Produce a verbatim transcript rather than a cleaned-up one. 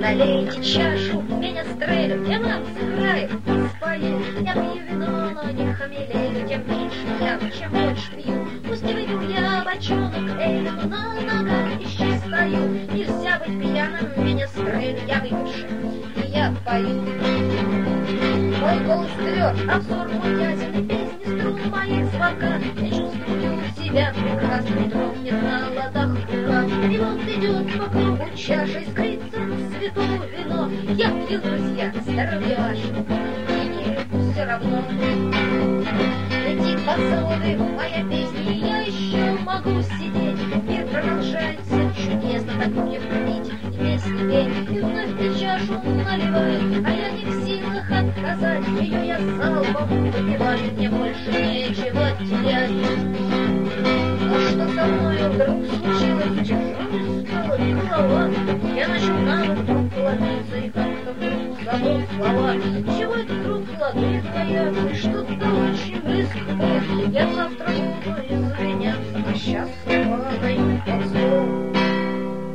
налейте чашу, менестрелю, я вам сыграю, спою. Я пью вино, но не хмелею, тем меньше гляну, чем больше пью. Пусть не выпью я бочонок элю, но на ногах еще стою. Нельзя быть пьяным, менестрелю, я выпивший, и я пою. Мой голос тверд, а взор мой ясен, и песни струн моих звонка. Я чувствую себя прекрасно, дрогнет на ладах рука. И вот идет по кругу чаша, искрится святое вино. Я пью, друзья, здоровье ваше, и мне все равно. Летит под заводы моя песня, и я еще могу сидеть. Мир продолжается чудесно, так мне пить и песни петь. И вновь мне чашу наливают, а я не в силах отказать. Ее я залпом выпиваю, мне больше нечего терять. Но что со мною вдруг случилось? Тяжелой стала голова. Я начал на ночь вдруг клониться, и как-то вдруг забыл слова. Чего это вдруг, ладно, говорят, что-то очень близкое. Я завтра буду